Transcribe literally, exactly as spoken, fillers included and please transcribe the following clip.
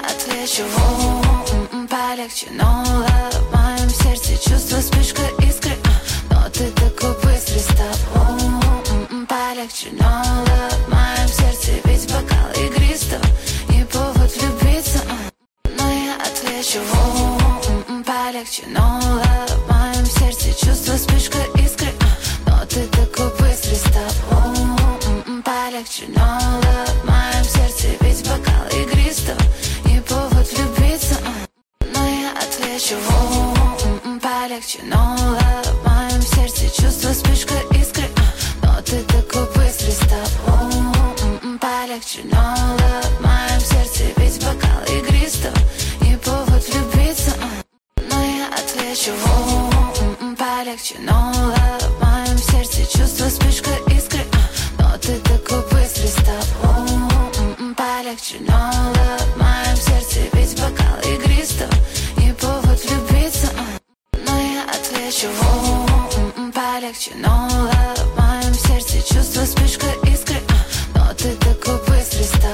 отвечу, м-м, полегче, но love, в моем сердце чувство вспышка искры, но ты такой быстрый стал, м-м, полегче, но love, в моем сердце ведь бокал игристого и повод влюбиться, но я отвечу, м-м, полегче, но love, в моем сердце чувство вспышка искры, но ты такой быстрый стал, м-м, полегче, но love, в моем сердце ведь бокал игристого и повод влюбиться, но я отвечу, м-м, полегче, но love, в моем сердце чувство вспышка искры, но ты такой быстрый стал, м-м, полегче, но love, в моем сердце ведь бокал игристого и повод влюбиться, но я отвечу, м-м, полегче, но love, в моем сердце чувство вспышка искры, но ты такой быстрый стал, м-м, полегче, но love, в моем сердце ведь бокал игристого и повод влюбиться, но я отвечу, м-м, полегче, но love, в моем сердце чувство вспышка искры, но ты такой быстрый стал.